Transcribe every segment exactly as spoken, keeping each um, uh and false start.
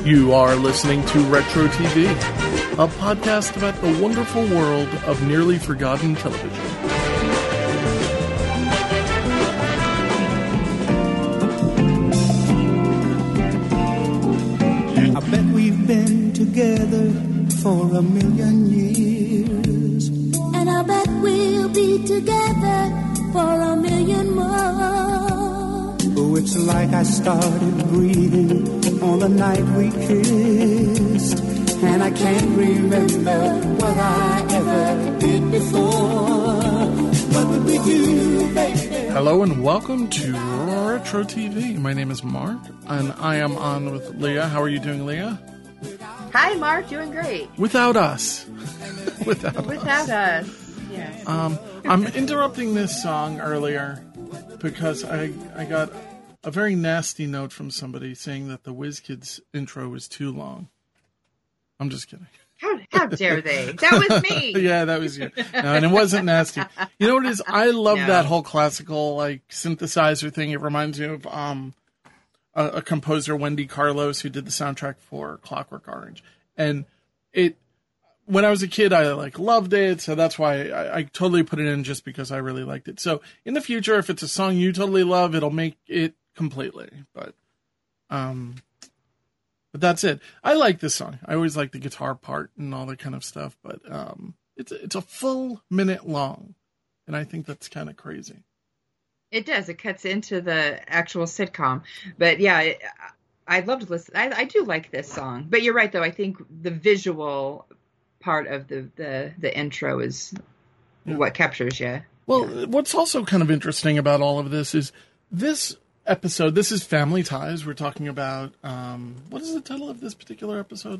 You are listening to Retro T V, a podcast about the wonderful world of nearly forgotten television. I bet we've been together for a million years. And I bet we'll be together for a million more. Oh, it's like I started breathing on the night we kissed. And I can't remember what I ever did before. What would we do, baby? Hello and welcome to Retro T V. My name is Mark, and I am on with Leah. How are you doing, Leah? Hi, Mark. Doing great. Without us. Without, Without us. us. Yes. Um, I'm interrupting this song earlier because I I got a very nasty note from somebody saying that the WizKids intro was too long. I'm just kidding. How, how dare they? That was me. Yeah, that was you. No, and it wasn't nasty. You know what it is? I love No. that whole classical like synthesizer thing. It reminds me of um a, a composer, Wendy Carlos, who did the soundtrack for Clockwork Orange. And it when I was a kid, I like loved it, so that's why I, I totally put it in just because I really liked it. So in the future, if it's a song you totally love, it'll make it completely. But um. But that's it. I like this song. I always like the guitar part and all that kind of stuff. But um, it's it's a full minute long, and I think that's kind of crazy. It does. It cuts into the actual sitcom. But yeah, it, I love to listen. I, I do like this song. But you're right, though. I think the visual part of the, the, the intro is Yeah. what captures you. Well, what's also kind of interesting about all of this is this episode. This is Family Ties. We're talking about um, what is the title of this particular episode?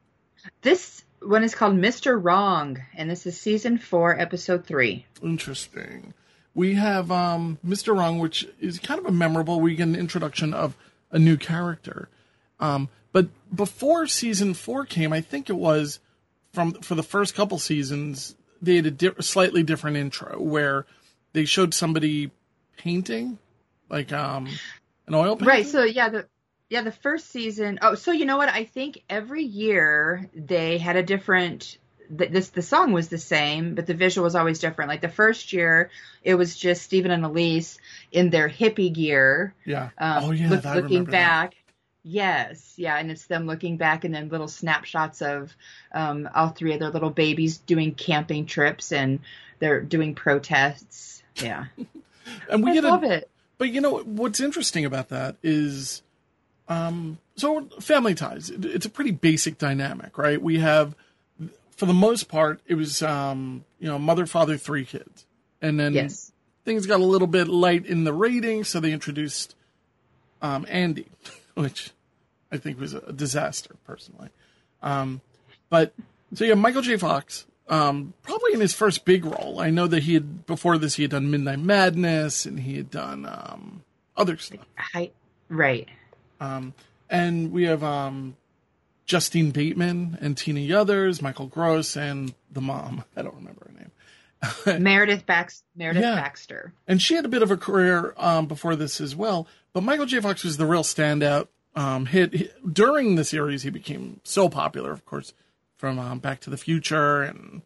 This one is called Mister Wrong, and this is season four, episode three. Interesting. We have um, Mister Wrong, which is kind of a memorable. We get an introduction of a new character. Um, but before season four came, I think it was from for the first couple seasons, they had a di- slightly different intro where they showed somebody painting, like um, an oil painting. Right. So yeah, the yeah the first season. Oh, so you know what? I think every year they had a different. th- This the song was the same, but the visual was always different. Like the first year, it was just Stephen and Elise in their hippie gear. Yeah. Um, oh yeah. look- I looking remember back. Yes, yeah, and it's them looking back, and then little snapshots of um, all three of their little babies doing camping trips, and they're doing protests. Yeah, that. And we I get a, love it. But you know what's interesting about that is, um, so Family Ties. it- It's a pretty basic dynamic, right? We have, for the most part, it was um, you know mother, father, three kids, and then Yes. things got a little bit light in the ratings, so they introduced um, Andy, which I think was a disaster personally. Um, but so yeah, Michael J. Fox. Um, probably in his first big role. I know that he had, before this, he had done Midnight Madness, and he had done um, other stuff. I, right. Um, and we have um, Justine Bateman and Tina Yothers, Michael Gross, and the mom. I don't remember her name. Meredith Bax, Meredith Yeah. Baxter. And she had a bit of a career um, before this as well. But Michael J. Fox was the real standout um, hit. He, during the series, he became so popular, of course, from um, Back to the Future, and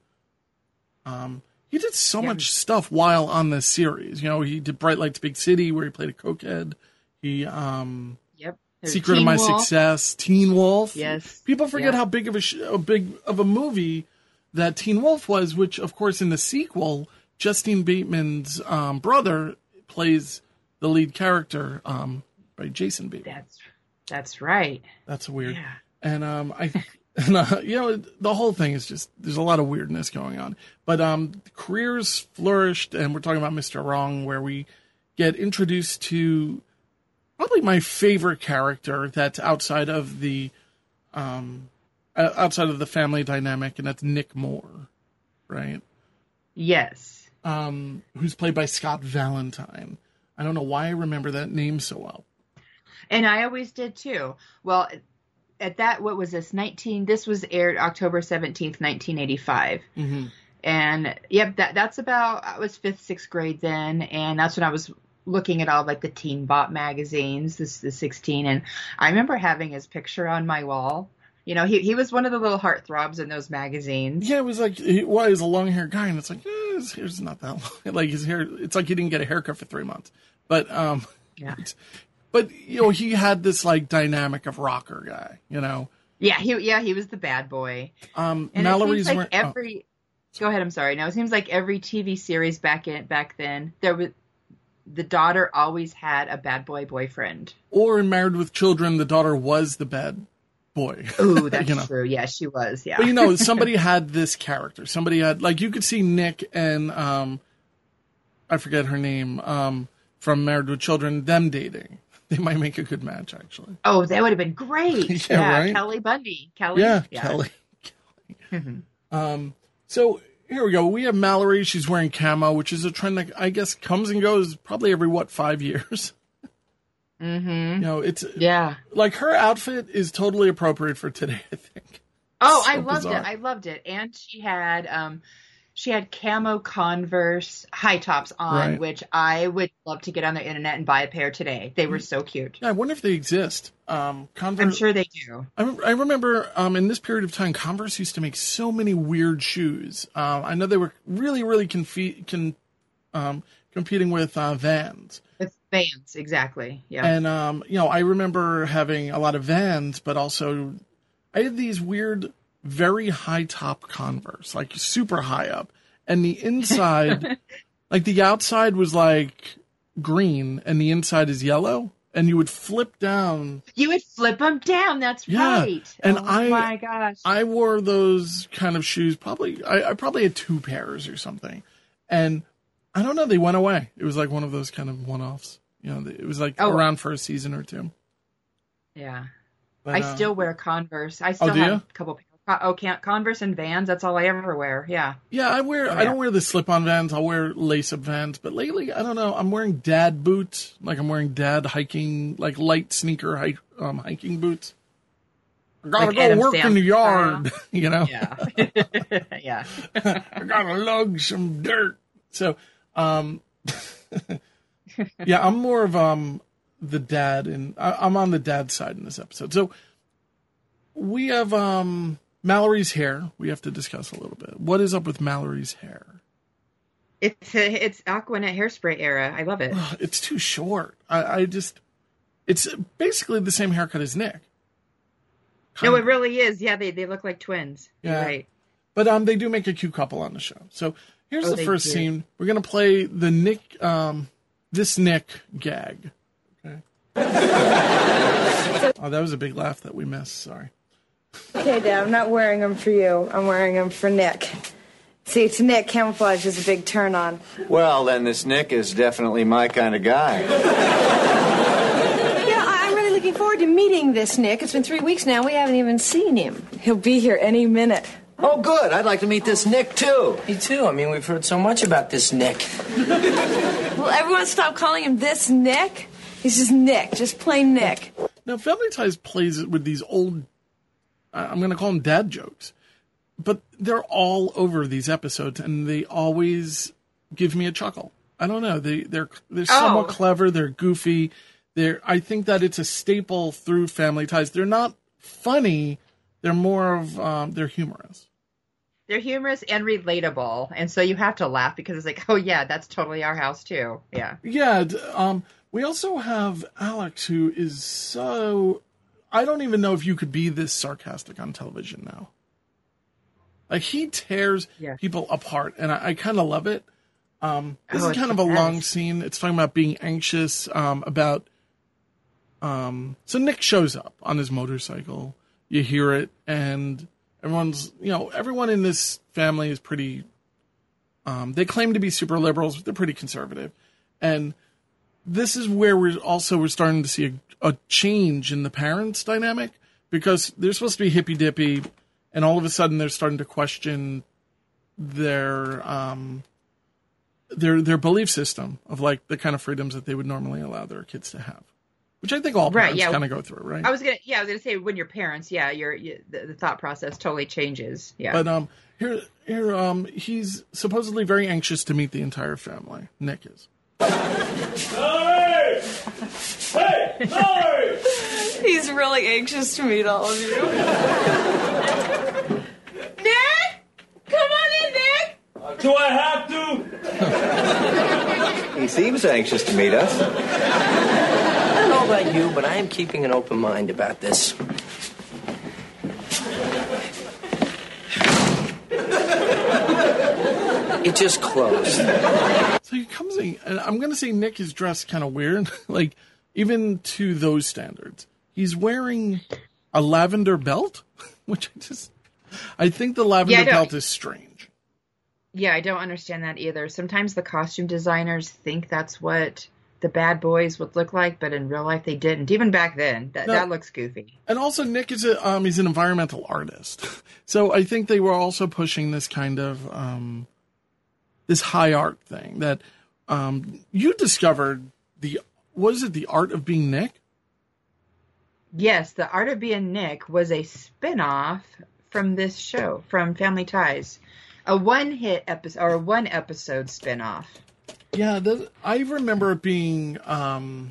um, he did so Yeah. much stuff while on this series. You know, he did Bright Lights, Big City, where he played a cokehead. He um, Yep. There's Secret Teen of My Wolf. Success, Teen Wolf. Yes. People forget Yeah. how big of a, sh- a big of a movie that Teen Wolf was. Which, of course, in the sequel, Justine Bateman's um, brother plays the lead character um, by Jason Bateman. That's that's right. That's weird. Yeah. And um, I, and, uh, you know, the whole thing is just there's a lot of weirdness going on. But um, careers flourished, and we're talking about Mister Wrong, where we get introduced to probably my favorite character that's outside of the, um, uh, outside of the family dynamic, and that's Nick Moore, right? Yes. Um, who's played by Scott Valentine. I don't know why I remember that name so well. And I always did too. Well, at that, what was this? nineteen. This was aired October seventeenth, nineteen eighty-five. Mm-hmm. And yep, that that's about. I was fifth, sixth grade then, and that's when I was looking at all like the Teen Bop magazines, this the sixteen, and I remember having his picture on my wall. You know, he he was one of the little heartthrobs in those magazines. Yeah, it was like, he, well, he's a long haired guy, and it's like, eh, his hair's not that long. Like his hair, it's like he didn't get a haircut for three months. But um, yeah. But you know, he had this like dynamic of rocker guy. You know. Yeah, he yeah he was the bad boy. Um, and Mallory's it seems like wearing, every. Oh. Go ahead. I'm sorry. No, it seems like every T V series back in back then there was the daughter always had a bad boy boyfriend. Or in Married with Children, the daughter was the bad boy. Oh, that's you know? true. Yeah, she was. Yeah. But you know, somebody had this character. Somebody had, like, you could see Nick and um, I forget her name um, from Married with Children, them dating. They might make a good match, actually. Oh, that would have been great. yeah, yeah, right? Kelly Bundy. Kelly. Yeah, yeah. Kelly. Kelly. um, so here we go. We have Mallory. She's wearing camo, which is a trend that I guess comes and goes probably every, what, five years? Mm-hmm. You know, it's yeah. Like her outfit is totally appropriate for today, I think. Oh, so I loved bizarre. it. I loved it. And she had um she had camo Converse high tops on, Right. which I would love to get on the internet and buy a pair today. They were so cute. Yeah, I wonder if they exist. Um, Converse. I'm sure they do. I, I remember um, in this period of time, Converse used to make so many weird shoes. Um, I know they were really, really confe- con- um, competing with uh, Vans. With Vans, exactly. Yeah. And, um, you know, I remember having a lot of Vans, but also I had these weird, very high top Converse, like super high up. And the inside, like the outside was like green and the inside is yellow. And you would flip down. You would flip them down. That's Yeah. right. And oh I, my gosh. I wore those kind of shoes probably, I, I probably had two pairs or something. And I don't know, they went away. It was like one of those kind of one-offs. You know, it was like Oh. around for a season or two. Yeah. But, I uh, still wear Converse. I still do have you? a couple pairs. Oh, can't Converse and Vans. That's all I ever wear. Yeah. Yeah, I wear. Oh, I yeah. don't wear the slip-on Vans. I'll wear lace-up Vans. But lately, I don't know. I'm wearing dad boots. Like I'm wearing dad hiking, like light sneaker hike, um, hiking boots. I gotta Like go Adam work in the Sandler yard. You know. Yeah. yeah. I gotta lug some dirt. So, um, yeah, I'm more of um the dad, and I'm on the dad side in this episode. So we have um. Mallory's hair, we have to discuss a little bit. What is up with Mallory's hair? It's it's Aquanet hairspray era. I love it. It's too short. I, I just, it's basically the same haircut as Nick. No, Kind it of. really is. Yeah, they, they look like twins. You're Yeah. right. But um, they do make a cute couple on the show. So here's Oh, the they first do. scene. We're gonna play the Nick, um, this Nick gag. Okay. Oh, that was a big laugh that we missed. Sorry. Okay, Dad, I'm not wearing them for you. I'm wearing them for Nick. See, to Nick, camouflage is a big turn on. Well, then this Nick is definitely my kind of guy. Yeah, I- I'm really looking forward to meeting this Nick. It's been three weeks now. We haven't even seen him. He'll be here any minute. Oh, good. I'd like to meet this Nick, too. Me too. I mean, we've heard so much about this Nick. Will everyone stop calling him this Nick? He's just Nick, just plain Nick. Now, Family Ties plays it with these old, I'm going to call them dad jokes, but they're all over these episodes, and they always give me a chuckle. I don't know. They they're they're somewhat Oh. clever. They're goofy. They're. I think that it's a staple through Family Ties. They're not funny. They're more of um, they're humorous. They're humorous and relatable, and so you have to laugh because it's like, oh yeah, that's totally our house too. Yeah. Yeah. d- Um. We also have Alex, who is so. I don't even know if you could be this sarcastic on television now. Like, he tears Yeah. people apart, and I, I kind of love it. Um, this Oh, is it's kind the of a long best. scene. It's talking about being anxious, um, about. Um, so Nick shows up on his motorcycle. You hear it, and everyone's, you know, everyone in this family is pretty. Um, they claim to be super liberals, but they're pretty conservative, and this is where we're also we're starting to see a, a change in the parents' dynamic, because they're supposed to be hippy dippy, and all of a sudden they're starting to question their um their their belief system of like the kind of freedoms that they would normally allow their kids to have, which I think all Right, parents yeah. kind of go through, right? I was gonna, yeah, I was gonna say when you're parents, yeah, your you, the, the thought process totally changes. Yeah. But um, here here um, he's supposedly very anxious to meet the entire family. Nick is. Mallory! Hey, Mallory! He's really anxious to meet all of you. Nick! Come on in, Nick! Uh, do I have to? He seems anxious to meet us. I don't know about you, but I am keeping an open mind about this. It just closed. So he comes in, and I'm going to say Nick is dressed kind of weird, like, even to those standards. He's wearing a lavender belt, which I just, I think the lavender Yeah, belt is strange. Yeah, I don't understand that either. Sometimes the costume designers think that's what the bad boys would look like, but in real life they didn't. Even back then, that, No. that looks goofy. And also, Nick is a, um, he's an environmental artist. So I think they were also pushing this kind of, um, this high art thing that, um, you discovered the, was it the art of being Nick? Yes, The Art of Being Nick was a spin-off from this show, from Family Ties. A one-hit episode, or a one-episode spin-off. Yeah, the, I remember it being um,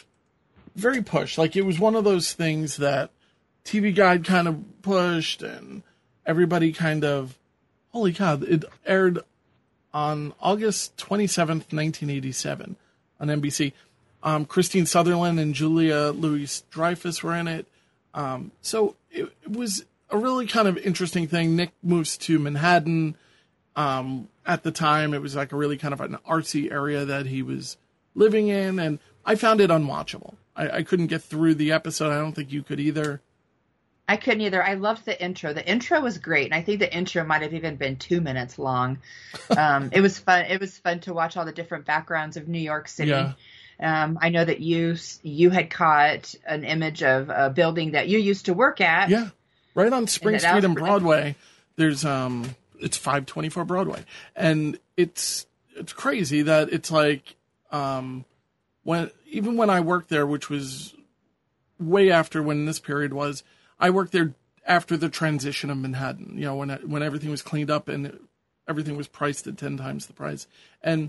very pushed. Like, it was one of those things that T V Guide kind of pushed, and everybody kind of, holy cow, it aired on August twenty-seventh, nineteen eighty-seven on N B C. Um, Christine Sutherland and Julia Louis-Dreyfus were in it. Um, so it, it was a really kind of interesting thing. Nick moves to Manhattan. Um, at the time, it was like a really kind of an artsy area that he was living in, and I found it unwatchable. I, I couldn't get through the episode. I don't think you could either. I couldn't either. I loved the intro. The intro was great, and I think the intro might have even been two minutes long. Um, it was fun. It was fun to watch all the different backgrounds of New York City. Yeah. Um, I know that you you had caught an image of a building that you used to work at. Yeah, right on Spring And that Street was and pretty- Broadway. There's um, it's five twenty-four Broadway, and it's it's crazy that it's like um, when even when I worked there, which was way after when this period was, I worked there after the transition of Manhattan. You know, when when everything was cleaned up and it, everything was priced at ten times the price, and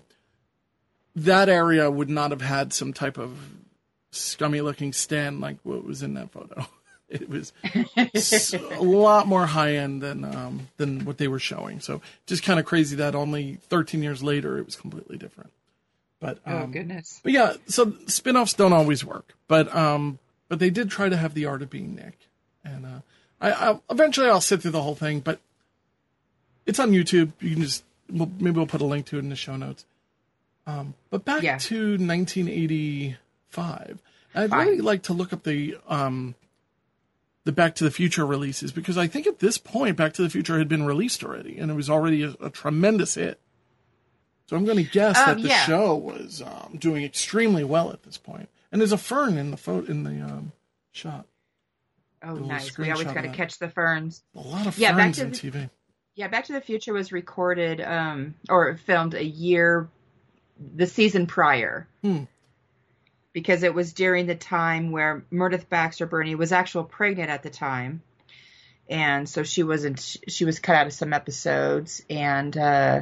that area would not have had some type of scummy looking stand like what was in that photo. It was s- a lot more high end than um, than what they were showing. So just kind of crazy that only thirteen years later it was completely different. But um, Oh goodness. but yeah, so spin-offs don't always work. But um, but they did try to have the art of being Nick, and uh, I I'll, eventually I'll sit through the whole thing. But it's on YouTube. You can just we'll, maybe we'll put a link to it in the show notes. Um, but back Yeah. to nineteen eighty-five, I'd Fine. really like to look up the um, the Back to the Future releases, because I think at this point Back to the Future had been released already, and it was already a, a tremendous hit. So I'm going to guess Um, that the yeah. show was um, doing extremely well at this point. And there's a fern in the photo in the um, shot. Oh, little nice. We always screenshot got to of that. catch the ferns. A lot of Yeah, Back ferns to in the- T V. Yeah, Back to the Future was recorded um, or filmed a year, the season prior. Hmm. Because it was during the time where Meredith Baxter Burney was actually pregnant at the time. And so she wasn't, she was cut out of some episodes. And, uh,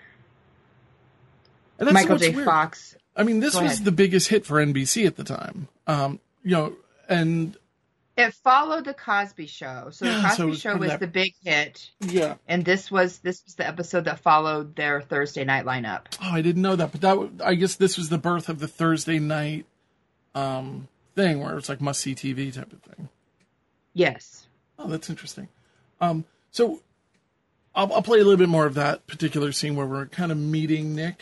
And that's Michael what's J. weird. Fox. I mean, this Go was ahead. the biggest hit for N B C at the time. Um, you know, and It followed the Cosby Show. So the Yeah, Cosby so it was Show part of was that- the big hit. yeah. And this was, this was the episode that followed their Thursday night lineup. Oh, I didn't know that, but that w- I guess this was the birth of the Thursday night um, thing, where it's like must see T V type of thing. Yes. Oh, that's interesting. Um, so I'll, I'll play a little bit more of that particular scene where we're kind of meeting Nick.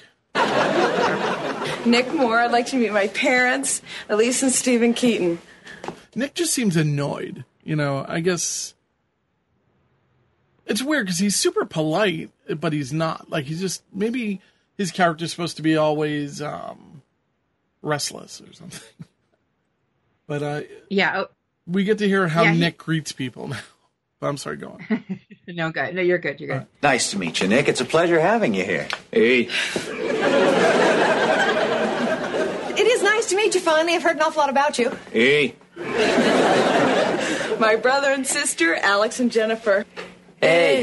Nick Moore, I'd like to meet my parents, Elise and Stephen Keaton. Nick just seems annoyed. You know, I guess it's weird because he's super polite, but he's not. Like, he's just, maybe his character's supposed to be always um, restless or something. But uh, Yeah. Oh, we get to hear how Yeah, he- Nick greets people now. But I'm sorry, go on. no, good. No, you're good. You're good. Nice to meet you, Nick. It's a pleasure having you here. Hey. It is nice to meet you finally. I've heard an awful lot about you. Hey. My brother and sister, Alex and Jennifer. Hey.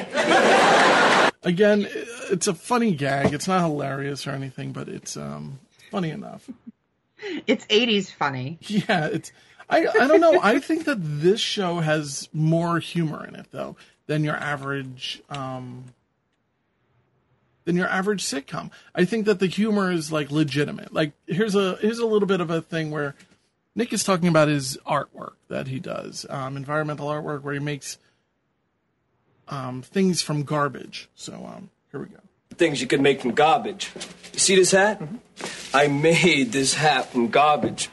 Again, it's a funny gag. It's not hilarious or anything, but it's um, funny enough. It's eighties funny. Yeah, it's. I I don't know. I think that this show has more humor in it though than your average um than your average sitcom. I think that the humor is like legitimate. Like here's a here's a little bit of a thing where Nick is talking about his artwork that he does, um, environmental artwork where he makes um, things from garbage. So um, here we go. Things you can make from garbage. You see this hat? Mm-hmm. I made this hat from garbage.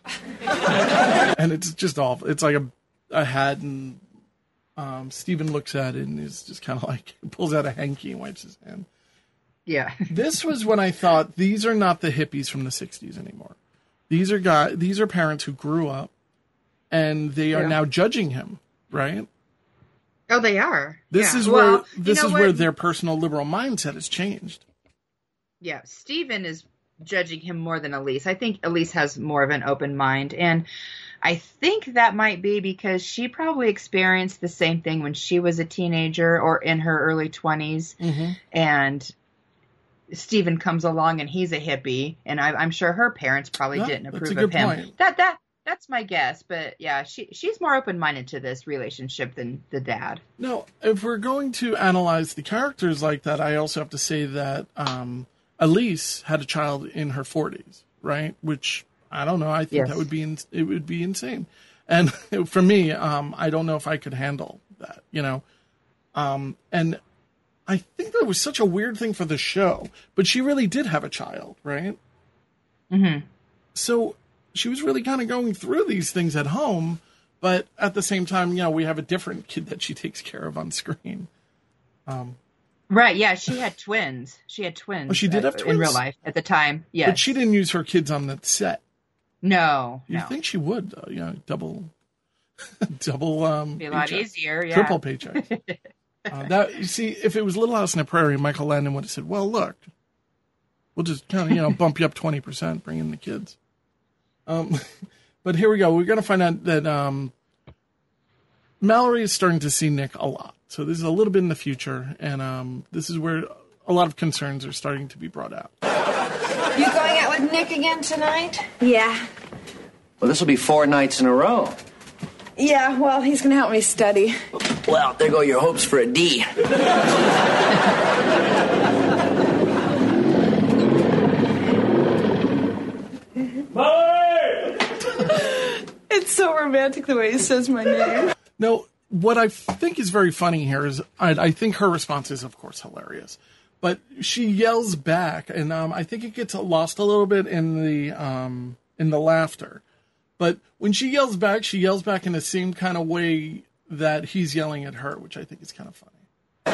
And it's just awful. It's like a, a hat, and um, Steven looks at it and is just kind of like, pulls out a hanky and wipes his hand. Yeah. This was when I thought, these are not the hippies from the sixties anymore. These are guys, these are parents who grew up, and they are yeah. now judging him, right? Oh, they are. This yeah. is where well, this you know is what? where their personal liberal mindset has changed. Yeah, Steven is judging him more than Elise. I think Elise has more of an open mind, and I think that might be because she probably experienced the same thing when she was a teenager or in her early twenties, mm-hmm. and Steven comes along and he's a hippie, and I, I'm sure her parents probably yeah, didn't approve that's a good of him. Point. That that that's my guess, but yeah, she she's more open minded to this relationship than the dad. No, if we're going to analyze the characters like that, I also have to say that um, Elise had a child in her forties, right? Which I don't know. I think yes. that would be in, it would be insane, and for me, um, I don't know if I could handle that, you know, um, and. I think that was such a weird thing for the show, but she really did have a child, right? Mm-hmm. So she was really kind of going through these things at home, but at the same time, you know, we have a different kid that she takes care of on screen. Um, right, yeah, she had twins. She had twins. Oh, she did uh, have twins? In real life at the time, yes. But she didn't use her kids on the set. No, You no. think she would, though, you know, double, double, um, be a lot paycheck. easier, yeah. Triple paycheck. Uh, that you see, if it was Little House on the Prairie, Michael Landon would have said, "Well, look, we'll just kind of you know bump you up twenty percent, bring in the kids." Um, but here we go. We're going to find out that um, Mallory is starting to see Nick a lot. So this is a little bit in the future, and um, this is where a lot of concerns are starting to be brought out. You going out with Nick again tonight? Yeah. Well, this will be four nights in a row. Yeah, well, he's going to help me study. Well, there go your hopes for a D. Molly! It's so romantic the way he says my name. Now, what I think is very funny here is I, I think her response is, of course, hilarious. But she yells back, and um, I think it gets lost a little bit in the um, in the laughter. But when she yells back, she yells back in the same kind of way that he's yelling at her, which I think is kind of funny.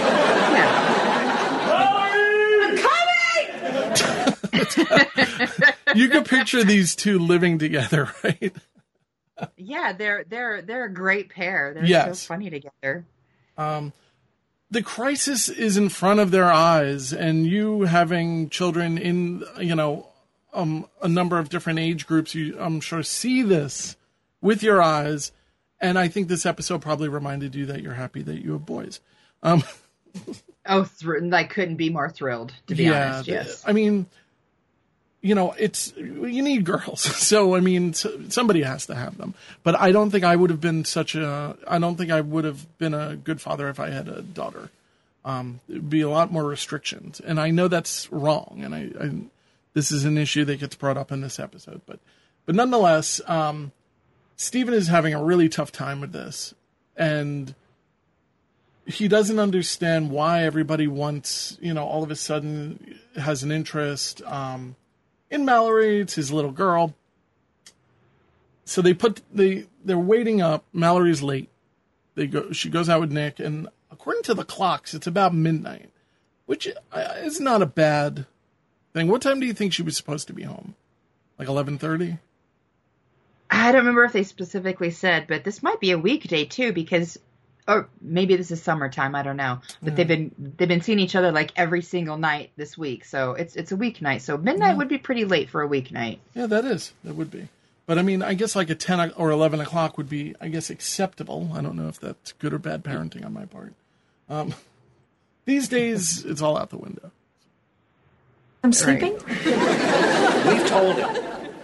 I'm coming! You can picture these two living together, right? Yeah, they're they're they're a great pair. They're yes. so funny together. Um, the crisis is in front of their eyes, and you having children in, you know, um, a number of different age groups, you, I'm sure, see this with your eyes. And I think this episode probably reminded you that you're happy that you have boys. Um, oh, thr- I couldn't be more thrilled, to be yeah, honest. Yes. I mean, you know, it's, you need girls. So, I mean, somebody has to have them. But I don't think I would have been such a, I don't think I would have been a good father if I had a daughter. Um, it'd be a lot more restrictions. And I know that's wrong. And I, I this is an issue that gets brought up in this episode. But, but nonetheless, um, Steven is having a really tough time with this. And he doesn't understand why everybody wants, you know, all of a sudden has an interest, um, in Mallory. It's his little girl. So they put they they're waiting up. Mallory's late. They go. She goes out with Nick, and according to the clocks, it's about midnight, which is not a bad thing. What time do you think she was supposed to be home? Like eleven thirty? I don't remember if they specifically said, but this might be a weekday too, because, or maybe this is summertime. I don't know, but mm. they've been they've been seeing each other like every single night this week, so it's it's a weeknight. So midnight mm. would be pretty late for a weeknight. Yeah, that is. That would be. But I mean, I guess like a ten or eleven o'clock would be, I guess, acceptable. I don't know if that's good or bad parenting on my part. Um, these days, it's all out the window. I'm sleeping. We've told him.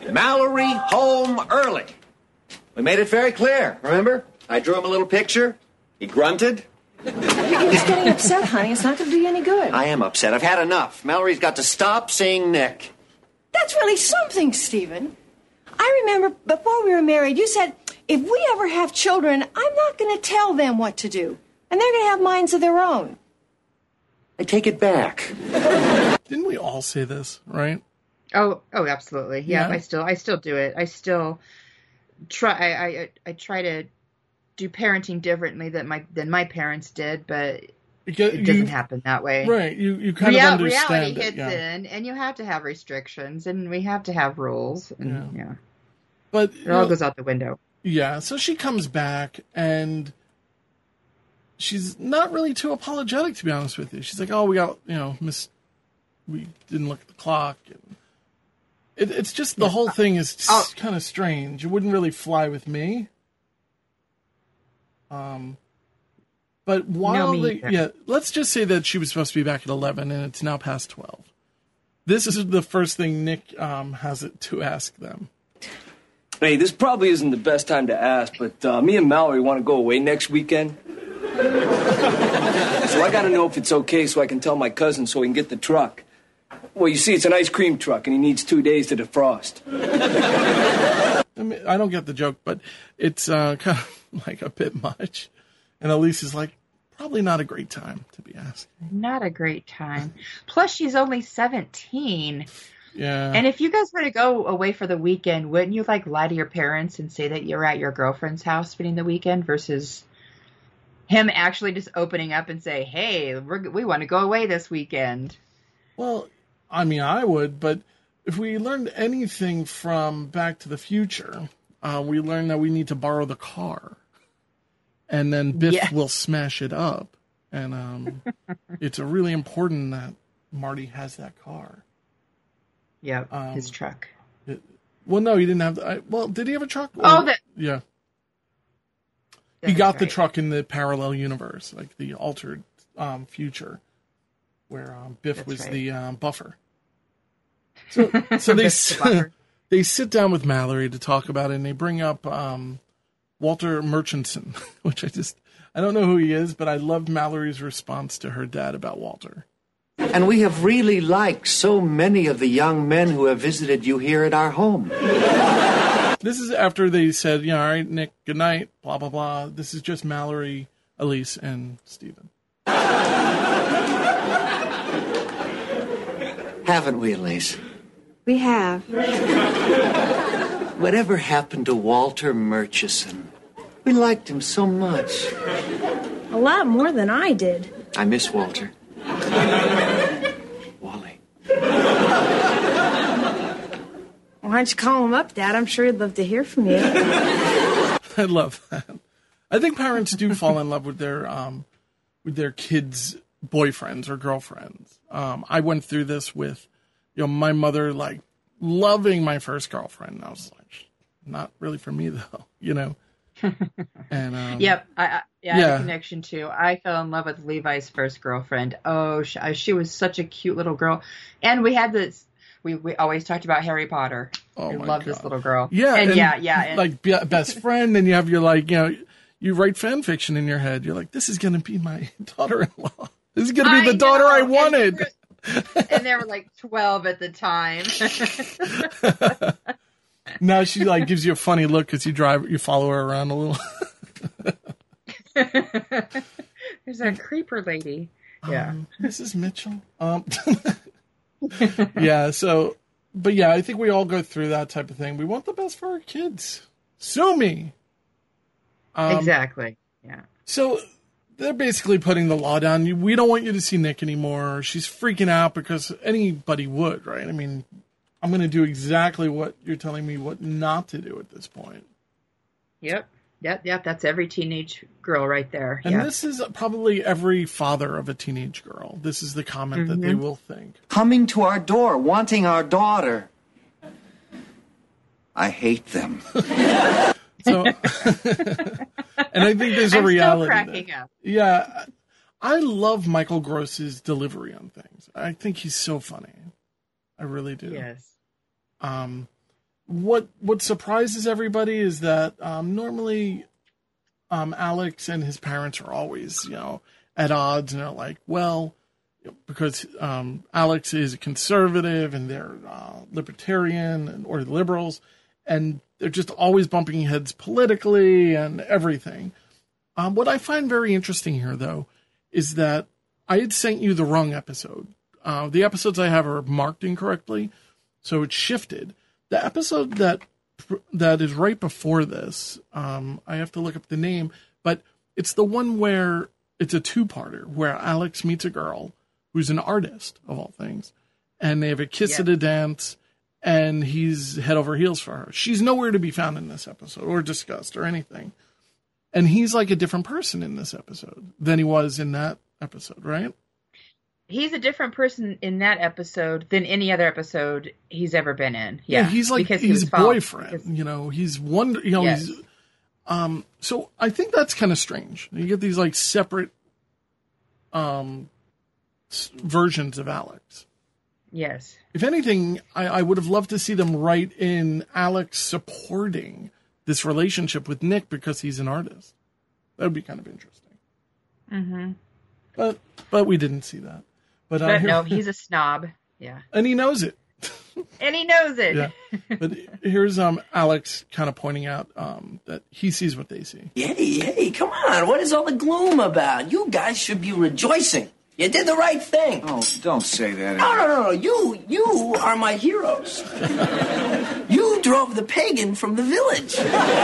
Mallory home early. We made it very clear, remember? I drew him a little picture. He grunted. You're just getting upset, honey. It's not going to do you any good. I am upset. I've had enough. Mallory's got to stop seeing Nick. That's really something, Stephen. I remember before we were married, you said, if we ever have children, I'm not going to tell them what to do. And they're going to have minds of their own. I take it back. Didn't we all say this, right? Oh, oh, absolutely. Yeah, Yeah. I still, I still do it. I still try. I, I, I try to do parenting differently than my than my parents did, but Because it doesn't you- happen that way. Right. You you kind Real- of understand reality it. hits Yeah. in, and you have to have restrictions, and we have to have rules, and yeah, But it you all know, goes out the window. yeah, so she comes back and she's not really too apologetic, to be honest with you. She's like, "Oh, we got you know, miss, we didn't look at the clock." And it, it's just the whole thing is Oh. kind of strange. It wouldn't really fly with me. Um, but while me they, either. yeah, let's just say that she was supposed to be back at eleven, and it's now past twelve. This is the first thing Nick um, has it to ask them. Hey, this probably isn't the best time to ask, but uh, me and Mallory want to go away next weekend. So I got to know if it's okay so I can tell my cousin so he can get the truck. Well, you see, it's an ice cream truck, and he needs two days to defrost. I mean, I don't get the joke, but it's uh, kind of like a bit much. And Elise is like, probably not a great time to be asking. Not a great time. Plus, she's only seventeen. Yeah. And if you guys were to go away for the weekend, wouldn't you like lie to your parents and say that you're at your girlfriend's house spending the weekend versus him actually just opening up and say, "Hey, we're, we want to go away this weekend"? Well, I mean, I would, but if we learned anything from Back to the Future, uh, we learned that we need to borrow the car. And then Biff Yes. will smash it up. And um, it's a really important that Marty has that car. Yep, Um, his truck. It, well, no, he didn't have. The, I, well, did he have a truck? Oh, Or- that- yeah. He That's got the right. truck in the parallel universe, like the altered um, future, where um, Biff That's was right. the um, buffer. So, so they Biff's the buffer. they sit down with Mallory to talk about it, and they bring up um, Walter Murchison, which I just I don't know who he is, but I loved Mallory's response to her dad about Walter. And we have really liked so many of the young men who have visited you here at our home. This is after they said, "Yeah, all right, Nick, good night." Blah blah blah. This is just Mallory, Elise, and Stephen. Haven't we, Elise? We have. Whatever happened to Walter Murchison? We liked him so much. A lot more than I did. I miss Walter. Wally. Why don't you call him up, Dad? I'm sure he'd love to hear from you. I love that. I think parents do fall in love with their um, with their kids' boyfriends or girlfriends. Um, I went through this with, you know, my mother like loving my first girlfriend. And I was like, not really for me though, you know. And um, Yep, I, I yeah, I yeah. had a connection too. I fell in love with Levi's first girlfriend. Oh, she, she was such a cute little girl, and we had this. We we always talked about Harry Potter. Oh we my loved this God. little girl. Yeah, and, and, yeah, yeah, and, like be- best friend, and you have your like, you know, you write fan fiction in your head. You're like, this is gonna be my daughter-in-law. This is gonna be I the daughter know, I and wanted. they were- and they were like twelve at the time. Now she like gives you a funny look because you drive, you follow her around a little. There's that creeper lady. Yeah. Um, Missus Mitchell. Um, yeah. So, but yeah, I think we all go through that type of thing. We want the best for our kids. Sue me. Um, Exactly. Yeah. So they're basically putting the law down. You- We don't want you to see Nick anymore. She's freaking out because anybody would, right? I mean, I'm going to do exactly what you're telling me what not to do at this point. Yep. Yep. Yep. That's every teenage girl right there. And yeah. this is probably every father of a teenage girl. This is the comment that they will think. Coming to our door, wanting our daughter. I hate them. So, and I think there's a I'm reality. still cracking there. up. Yeah, I love Michael Gross's delivery on things. I think he's so funny. I really do. Yes. Um, what what surprises everybody is that um, normally um, Alex and his parents are always, you know, at odds, and they're like, well, because um, Alex is a conservative and they're uh, libertarian and, or liberals, and they're just always bumping heads politically and everything. Um, what I find very interesting here, though, is that I had sent you the wrong episode. Uh, the episodes I have are marked incorrectly, so it shifted. The episode that that is right before this, um, I have to look up the name, but it's the one where it's a two-parter, where Alex meets a girl who's an artist, of all things, and they have a kiss Yep. at a dance, and he's head over heels for her. She's nowhere to be found in this episode, or discussed, or anything. And he's like a different person in this episode than he was in that episode, right? He's a different person in that episode than any other episode he's ever been in. Yeah, Yeah, he's like because he he's was a followed- boyfriend. because- You know, he's one. You know, Yes. he's. Um. So I think that's kind of strange. You get these like separate, um, s- versions of Alex. Yes. If anything, I, I would have loved to see them write in Alex supporting this relationship with Nick because he's an artist. That would be kind of interesting. Mm-hmm. But but we didn't see that. But, uh, But here- no, he's a snob. Yeah. and he knows it. And he knows it. Yeah. But here's um Alex kind of pointing out um that he sees what they see. Hey, hey, come on. What is all the gloom about? You guys should be rejoicing. You did the right thing. Oh, don't say that. No, no, no, no. You, you are my heroes. You drove the pagan from the village.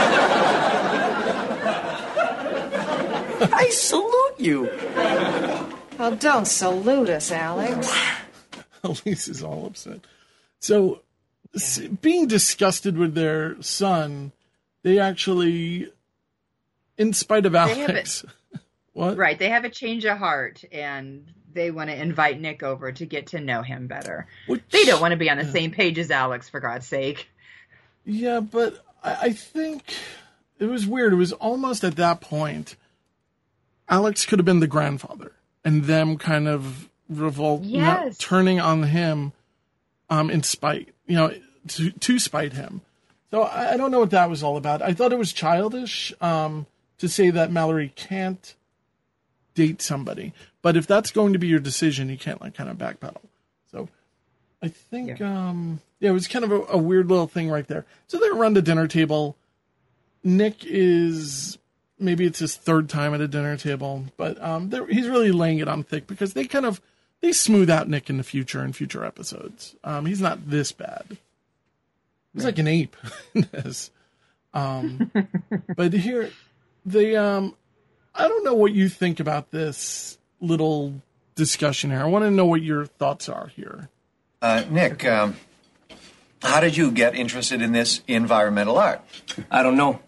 I salute you. Well, don't salute us, Alex. Elise is all upset. So, s- being disgusted with their son, they actually, in spite of have Alex, what? Right. They have a change of heart and they want to invite Nick over to get to know him better. Which- They don't want to be on the same page as Alex, for God's sake. Yeah, but I, I think it was weird. It was almost at that point, Alex could have been the grandfather, and them kind of revolt, you know, Yes. turning on him, um, in spite, you know, to to spite him. So I, I don't know what that was all about. I thought it was childish, um, to say that Mallory can't date somebody, but if that's going to be your decision, you can't like kind of backpedal. So I think, yeah. um, yeah, it was kind of a, a weird little thing right there. So they're around the dinner table. Nick is, maybe it's his third time at a dinner table, but um, he's really laying it on thick because they kind of, they smooth out Nick in the future, in future episodes. Um, he's not this bad. He's like an ape in this. Um, but here, they, um, I don't know what you think about this little discussion here. I want to know what your thoughts are here. Uh, Nick, um, how did you get interested in this environmental art? I don't know.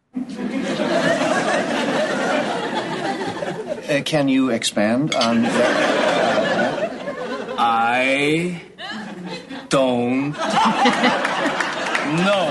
Uh, can you expand on that? I don't know.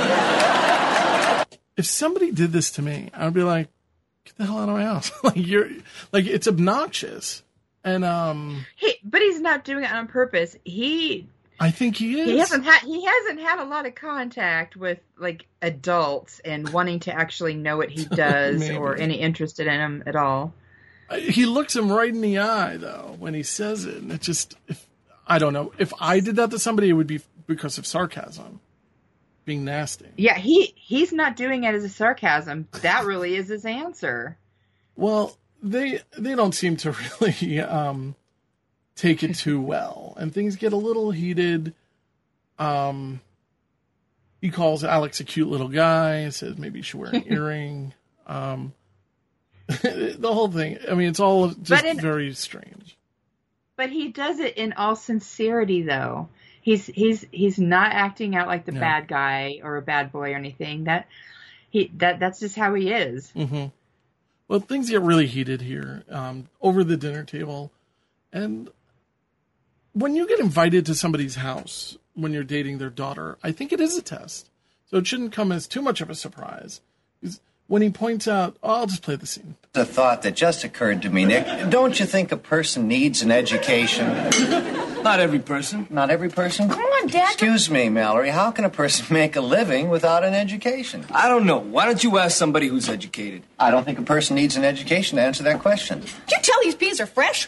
If somebody did this to me, I'd be like, get the hell out of my house. like you're like, it's obnoxious. And, um, He, but he's not doing it on purpose. He, I think he is. he hasn't had, he hasn't had a lot of contact with like adults and wanting to actually know what he does Maybe. or any interested in him at all. He looks him right in the eye though, when he says it. And it just, if, I don't know. If I did that to somebody, it would be because of sarcasm. Being nasty. Yeah, he he's not doing it as a sarcasm. That really is his answer. Well, they they don't seem to really um, take it too well, and things get a little heated. Um, he calls Alex a cute little guy. Says maybe you should wear an earring. Um, the whole thing. I mean, it's all just in, very strange. But he does it in all sincerity, though. He's he's he's not acting out like the Yeah. bad guy or a bad boy or anything. That he that that's just how he is. Mm-hmm. Well, things get really heated here um, over the dinner table, and when you get invited to somebody's house when you're dating their daughter, I think it is a test. So it shouldn't come as too much of a surprise. When he points out, oh, I'll just play the scene. The thought that just occurred to me, Nick. Don't you think a person needs an education? Not every person. Not every person? Come on, on, Dad. Excuse me, Mallory. How can a person make a living without an education? I don't know. Why don't you ask somebody who's educated? I don't think a person needs an education to answer that question. Can you tell these peas are fresh?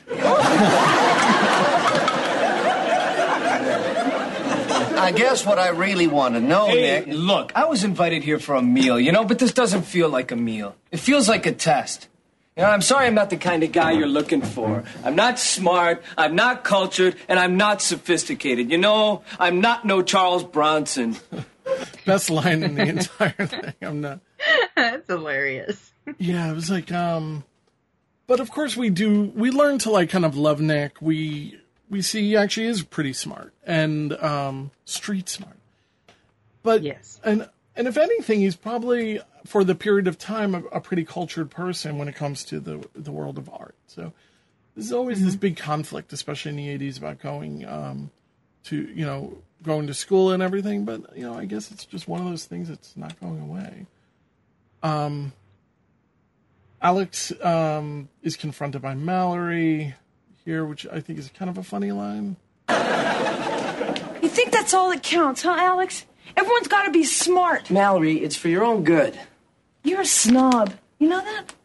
I guess what I really want to know, Hey, Nick... look, I was invited here for a meal, you know, but this doesn't feel like a meal. It feels like a test. You know, I'm sorry I'm not the kind of guy you're looking for. I'm not smart, I'm not cultured, and I'm not sophisticated. You know, I'm not no Charles Bronson. Best line in the entire thing. I'm not. That's hilarious. Yeah, it was like, um, but of course we do, we learn to like kind of love Nick. We, we see he actually is pretty smart and, um, street smart. But, yes. And, and if anything, he's probably, for the period of time, a, a pretty cultured person when it comes to the the world of art. So there's always mm-hmm. this big conflict, especially in the eighties, about going um, to, you know, going to school and everything. But, you know, I guess it's just one of those things that's not going away. Um, Alex um, is confronted by Mallory here, which I think is kind of a funny line. You think that's all that counts, huh, Alex? Everyone's got to be smart. Mallory, it's for your own good. You're a snob. You know that?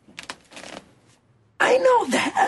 I know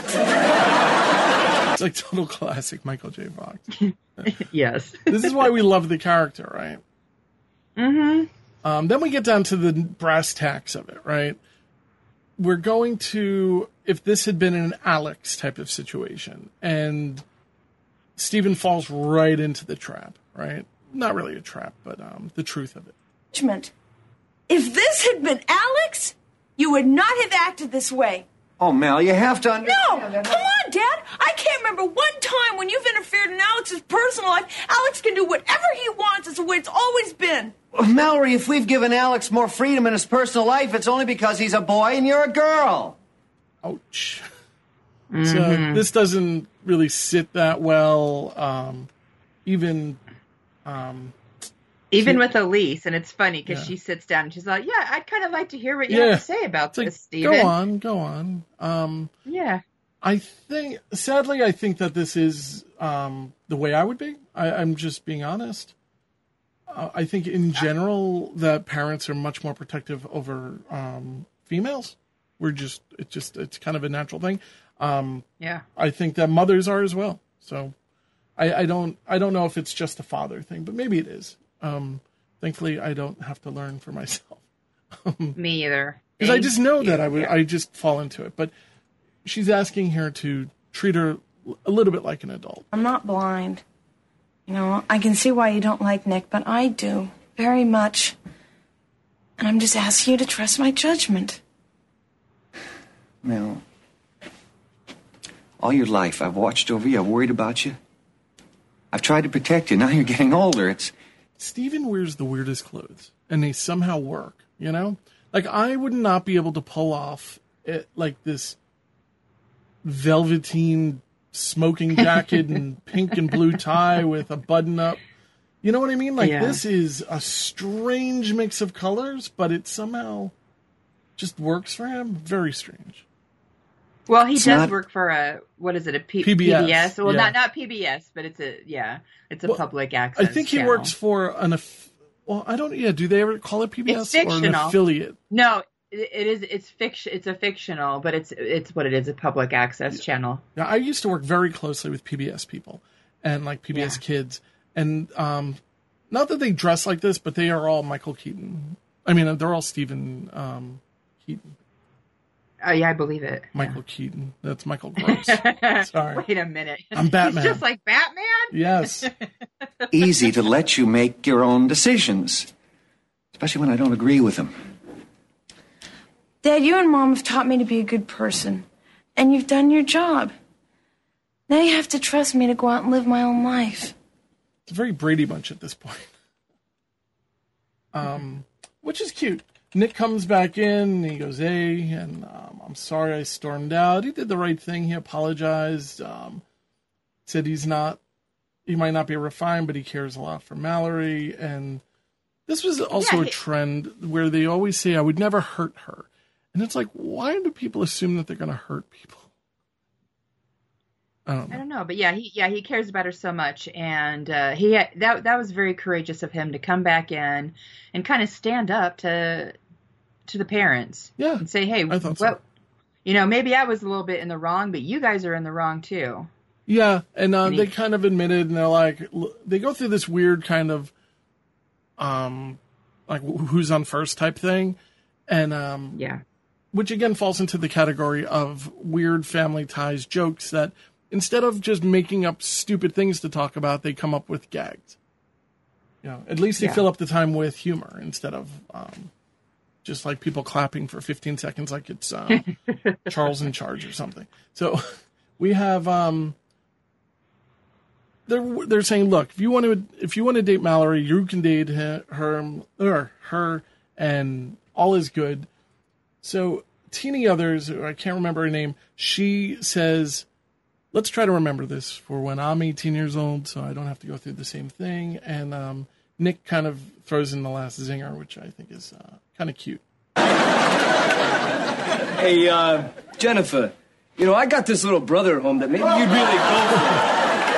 that. It's like total classic Michael J. Fox. Yes. This is why we love the character, right? Mm-hmm. Um, then we get down to the brass tacks of it, right? We're going to, if this had been an Alex type of situation, and Stephen falls right into the trap, right? Not really a trap, but um, the truth of it. Judgment. If this had been Alex, you would not have acted this way. Oh, Mal, you have to understand. No! Come on, Dad! I can't remember one time when you've interfered in Alex's personal life. Alex can do whatever he wants. It's the way it's always been. Well, Mallory, if we've given Alex more freedom in his personal life, it's only because he's a boy and you're a girl. Ouch. Mm-hmm. So this doesn't really sit that well. Um, even... Um, Even she, with Elise, and it's funny because yeah. she sits down and she's like, yeah, I'd kind of like to hear what you yeah. have to say about it's like, this, Stephen. Go on, go on. Um, yeah. I think, sadly, I think that this is um, the way I would be. I, I'm just being honest. Uh, I think in general that parents are much more protective over um, females. We're just, it's just, it's kind of a natural thing. Um, yeah. I think that mothers are as well. So I, I don't, I don't know if it's just a father thing, but maybe it is. Um, thankfully, I don't have to learn for myself. Me either. Because I just know that I would, I just fall into it. But she's asking her to treat her a little bit like an adult. I'm not blind. You know, I can see why you don't like Nick, but I do. Very much. And I'm just asking you to trust my judgment. Mel, all your life I've watched over you, I've worried about you. I've tried to protect you. Now you're getting older. It's... Stephen wears the weirdest clothes, and they somehow work, you know? Like, I would not be able to pull off, it, like, this velveteen smoking jacket and pink and blue tie with a button-up. You know what I mean? Like, yeah. This is a strange mix of colors, but it somehow just works for him. Very strange. Well, he It's does not- work for a, what is it, a P- P B S, P B S? Well, yeah. not not P B S, but it's a, yeah, it's a Well, public access I think he channel. works for an, aff- well, I don't, yeah, do they ever call it P B S It's or an fictional. affiliate? No, it, it is, it's fiction, it's a fictional, but it's it's what it is, a public access channel. Yeah, I used to work very closely with P B S people and like P B S Yeah. kids. And um, not that they dress like this, but they are all Michael Keaton. I mean, they're all Stephen um, Keaton. Oh, yeah, I believe it. Michael Keaton. That's Michael Gross. Sorry. Wait a minute. I'm Batman. He's just like Batman? Yes. easy to let you make your own decisions, especially when I don't agree with them. Dad, you and Mom have taught me to be a good person, and you've done your job. Now you have to trust me to go out and live my own life. It's a very Brady Bunch at this point. Um, which is cute. Nick comes back in, and he goes, hey, and um, I'm sorry I stormed out. He did the right thing. He apologized. Um, said he's not, he might not be refined, but he cares a lot for Mallory. And this was also Yeah, a he- trend where they always say, I would never hurt her. And it's like, why do people assume that they're going to hurt people? I don't know. I don't know, but yeah, he yeah he cares about her so much, and uh, he had, that that was very courageous of him to come back in and kind of stand up to to the parents, yeah, and say, hey, I thought so. well, you know, maybe I was a little bit in the wrong, but you guys are in the wrong too. Yeah, and, uh, and he, they kind of admitted, and they're like, they go through this weird kind of, um, like who's on first type thing, and um, yeah, which again falls into the category of weird family ties jokes that instead of just making up stupid things to talk about, they come up with gags. You know, at least they yeah. fill up the time with humor instead of um, just like people clapping for fifteen seconds like it's um, Charles in Charge or something. So we have. Um, They're they're saying, look, if you want to if you want to date Mallory, you can date her, her or her, and all is good. So Teeny Others, I can't remember her name. She says, let's try to remember this for when I'm eighteen years old, so I don't have to go through the same thing. And um, Nick kind of throws in the last zinger, which I think is uh, kind of cute. Hey, uh, Jennifer, you know I got this little brother at home that maybe you'd really go for.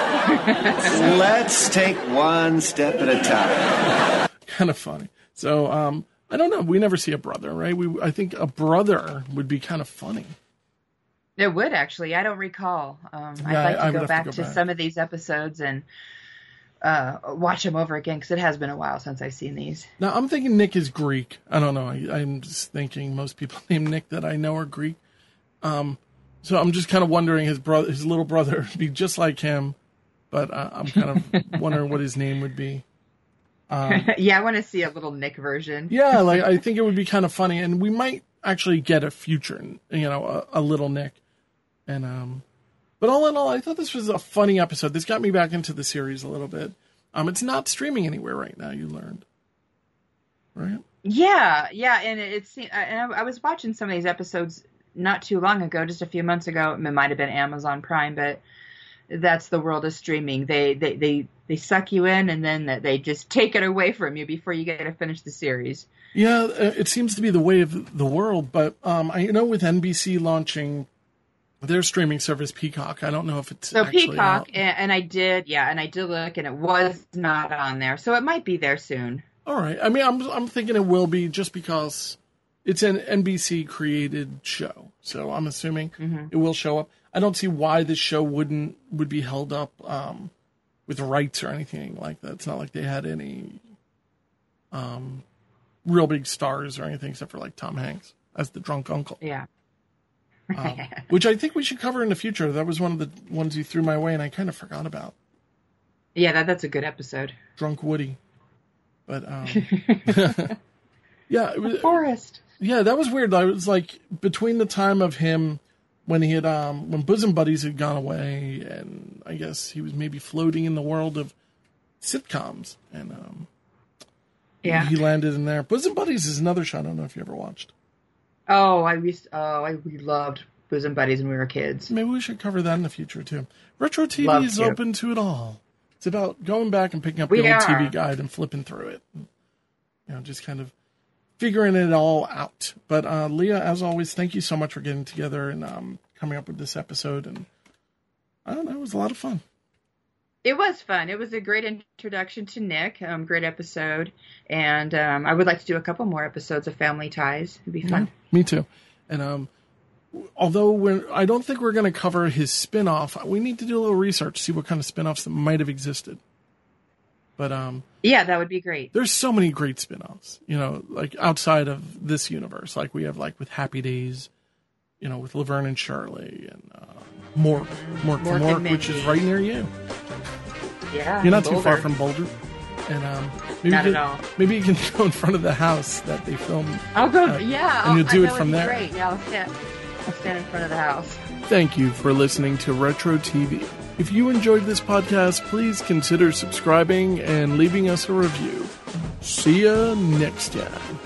Let's take one step at a time. Kind of funny. So, um, I don't know. We never see a brother, right? We, I think a brother would be kind of funny. It would, actually. I don't recall. Um, I'd Yeah, like to I- I go would back have to go to back. some of these episodes and uh, watch them over again, because it has been a while since I've seen these. Now, I'm thinking Nick is Greek. I don't know. I, I'm just thinking most people named Nick that I know are Greek. Um, so I'm just kind of wondering his brother, his little brother would be just like him. But uh, I'm kind of wondering what his name would be. Um, yeah, I want to see a little Nick version. yeah, like I think it would be kind of funny, and we might actually get a future, you know, a, a little Nick. And um, but all in all, I thought this was a funny episode. This got me back into the series a little bit. Um, it's not streaming anywhere right now. You learned, right? Yeah, yeah, and it, it's and I, I was watching some of these episodes not too long ago, just a few months ago. It might have been Amazon Prime, but that's the world of streaming. They they they they suck you in, and then they just take it away from you before you get to finish the series. Yeah, it seems to be the way of the world. But um, I know with N B C launching their streaming service, Peacock, I don't know if it's So actually Peacock, out. and, and I did, yeah, and I did look, and it was not on there, so it might be there soon. All right. I mean, I'm I'm thinking it will be just because it's an N B C created show, so I'm assuming Mm-hmm. it will show up. I don't see why this show wouldn't would be held up um, with rights or anything like that. It's not like they had any um, real big stars or anything except for like Tom Hanks as the drunk uncle. Yeah. um, which I think we should cover in the future. That was one of the ones you threw my way, and I kind of forgot about. Yeah, that that's a good episode. Drunk Woody. But um, yeah, it was, Forrest. Yeah, that was weird. I was like between the time of him when he had um when Bosom Buddies had gone away, and I guess he was maybe floating in the world of sitcoms, and um Yeah. he landed in there. Bosom Buddies is another show I don't know if you ever watched. Oh, I used. Oh, I we loved Bosom Buddies when we were kids. Maybe we should cover that in the future too. Retro T V Love is to. open to it all. It's about going back and picking up We the old T V are. guide and flipping through it. You know, just kind of figuring it all out. But uh, Leah, as always, thank you so much for getting together and um, coming up with this episode. And I don't know, it was a lot of fun. It was fun. It was a great introduction to Nick. Um, great episode, and um, I would like to do a couple more episodes of Family Ties. It'd be fun. Yeah, me too. And um, although we're, I don't think we're going to cover his spin-off, we need to do a little research, see what kind of spin-offs that might have existed. But um, Yeah, that would be great. there's so many great spin-offs, you know, like outside of this universe. Like we have like with Happy Days, you know, with Laverne and Shirley, and uh, Mork, Mork from Mork and Mork, which is Mindy. right near you. Yeah, You're not too Boulder. far from Boulder. And um, maybe Not you at can, all. maybe you can go in front of the house that they filmed. I'll go. at, yeah, and you'll I'll, do that it would from be there. Great. Yeah, I'll stand. I'll stand in front of the house. Thank you for listening to Retro T V. If you enjoyed this podcast, please consider subscribing and leaving us a review. See ya next time.